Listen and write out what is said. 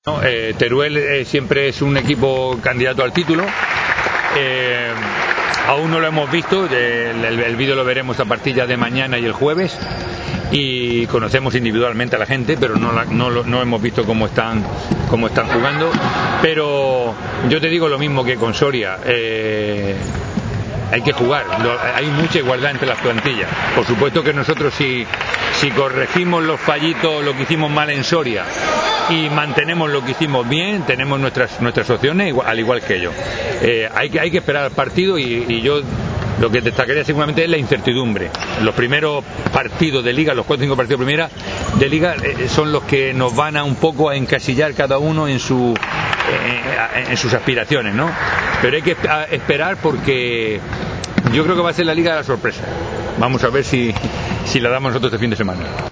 No, Teruel siempre es un equipo candidato al título. Aún no lo hemos visto, el vídeo lo veremos a partir ya de mañana y el jueves, y conocemos individualmente a la gente, pero no hemos visto cómo están jugando. Pero yo te digo lo mismo que con Soria, hay que jugar, hay mucha igualdad entre las plantillas. Por supuesto que nosotros si corregimos los fallitos, lo que hicimos mal en Soria, y mantenemos lo que hicimos bien, tenemos nuestras opciones al igual que ellos. Hay que esperar al partido, y yo lo que destacaría seguramente es la incertidumbre. Los primeros partidos de Liga, los 4 o 5 partidos de primera de Liga, son los que nos van a un poco a encasillar cada uno en sus aspiraciones, ¿no? Pero hay que esperar, porque yo creo que va a ser la Liga de la sorpresa. Vamos a ver si la damos nosotros este fin de semana.